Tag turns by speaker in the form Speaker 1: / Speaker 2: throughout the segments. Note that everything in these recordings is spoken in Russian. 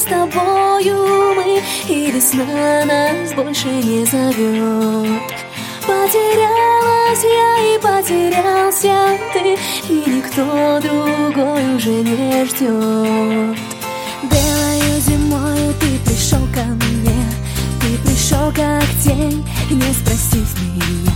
Speaker 1: с тобою мы, и весна нас больше не зовет. Потерялась я и потерялся ты, и никто другой уже не ждет. Белою зимою ты пришел ко мне, ты пришел как тень, не спросив меня.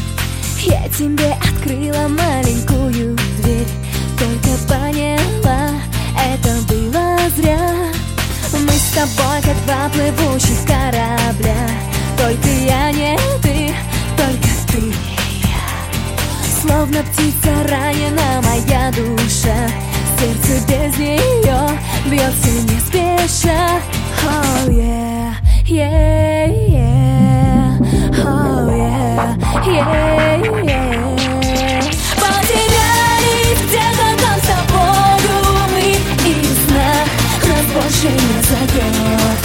Speaker 1: Я тебе открыла маленькую дверь, только поняла, это было зря. Мы с тобой как два плывущих корабля, только я не ты, только ты и я. Словно птица ранена моя душа, сердце без нее бьется не спеша. Oh yeah, yeah, yeah. Oh yeah, yeah, yeah. Потерялись где-то там с тобою мы, и весна нас больше не зовет.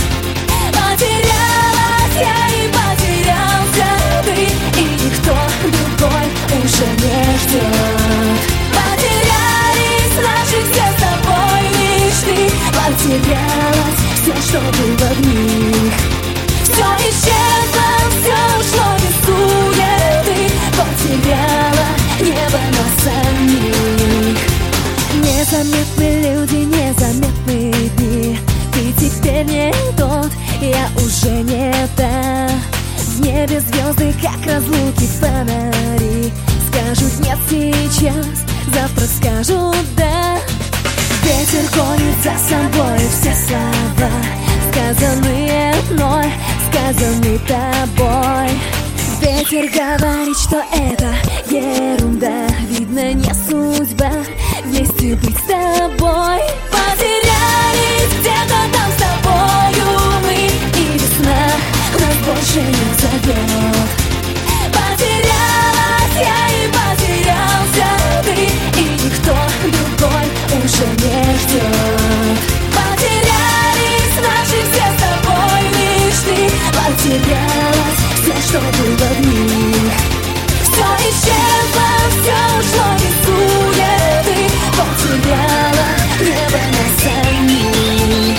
Speaker 1: Потерялась я и потерялся ты, и никто другой уже не ждет. Потерялись наши все с тобой мечты, потерялось все, что было в них. Все исчезло, все ушло без суеты, потеряла небо нас самих. Незаметны люди, незаметны дни, ты теперь не тот, я уже не та. В небе звезды, как разлуки фонари, скажут нет сейчас, завтра скажут да. Ветер гонит за собой все слова, сказанные мной, сказанные тобой. Ветер говорит, что это ерунда, видно не судьба вместе быть с тобой. Потерялись где-то там с тобою мы, и весна нас больше не зовет. Потерялась я и потерялся ты, и никто другой уже не ждет. Потерялись наши все с тобой мечты, потерялось все, что было в них. Все исчезло, все ушло без суеты, потеряла небо нас самих.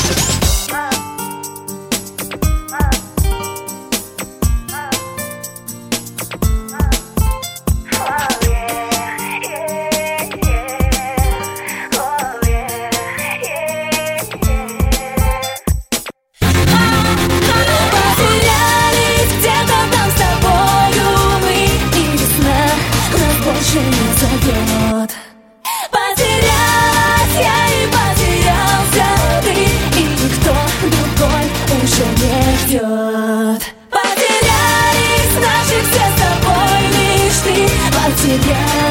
Speaker 1: Потерялась я и потерялся ты, и никто другой уже не ждет. Потерялись наши все с тобой мечты, потерялись.